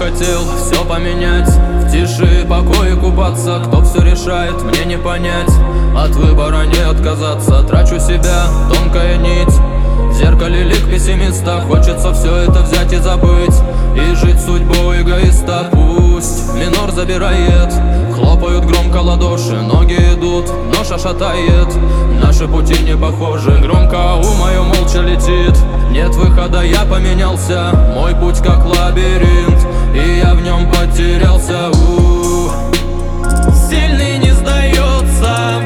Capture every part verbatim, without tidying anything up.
хотел все поменять, в тиши и покое купаться. Кто все решает, мне не понять. От выбора не отказаться, трачу себя, тонкая нить. В зеркале лик пессимиста, хочется все это взять и забыть, и жить судьбой эгоиста. Пусть минор забирает, хлопают громко ладоши, ноги идут, ноша шатает. Наши пути не похожи, громко ум мое молча летит. Нет выхода, я поменялся, мой путь как лабиринт, и я в нем потерялся. У-у-у. Сильный не сдается,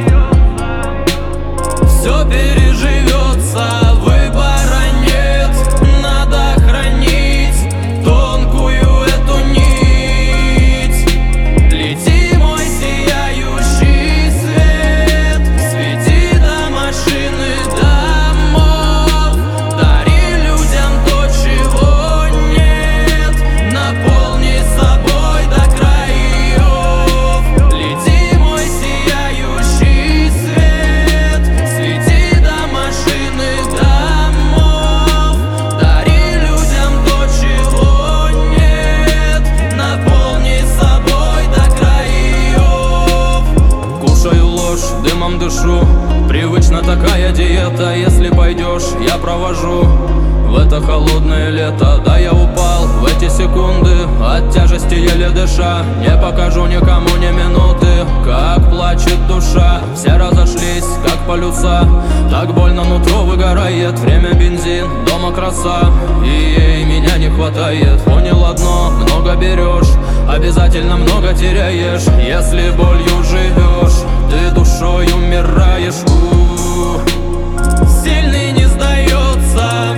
все переживется. Выбора нет, надо хранить тонкую эту нить. Лети, мой сияющий свет, свети до машины домов. Дари людям то, чего нет, наполни собой до краев. Лети, мой сияющий свет, свети до машины домов. Дари людям то, чего нет, наполни собой до краев. Кушаю ложь, дымом дышу, привычно такая диета. Если пойдешь, я провожу в это холодное лето. Да, я упал в эти секунды, от тяжести еле дыша. Не покажу никому ни минуты, как плачет душа. Все разошлись, как полюса, так больно нутро выгорает. Время бензин, дома краса, и ей меня не хватает. Понял одно, много берешь, обязательно много теряешь. Если болью живешь, ты душой умираешь. У-у-у. Сильный не сдается,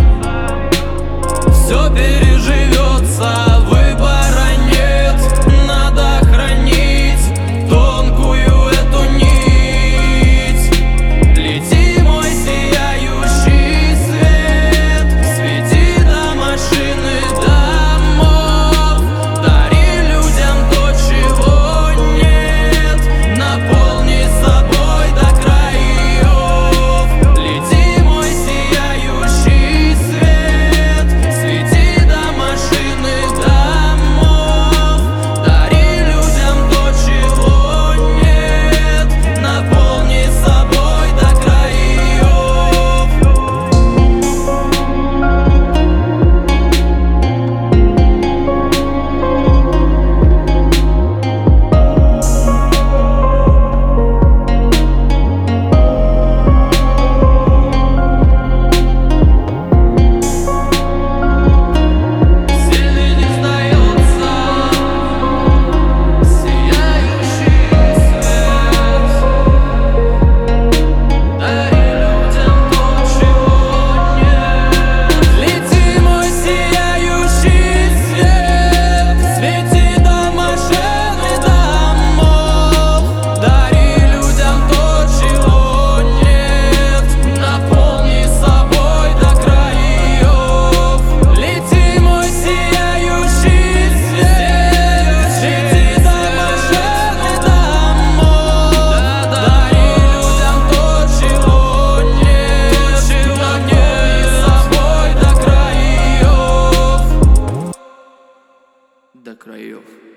все переживется. Выбора нет, надо хранить тонкую эту нить. Лети, мой сияющий свет, свети до машины домов. Дари людям то, чего нет, наполни собой до краев. Лети, мой сияющий свет, свети до машины домов. Дари людям то, чего нет, наполни собой до краев. Сильный не сдается, сияющий свет. Дари людям то, чего нет. Лети, мой сияющий свет, свети до машины домов. Дари людям то, чего нет, наполни собой до краев. Лети, мой сияющий свет, свети до машины домов. Дари людям то, чего нет, наполни собой до краев. До краев.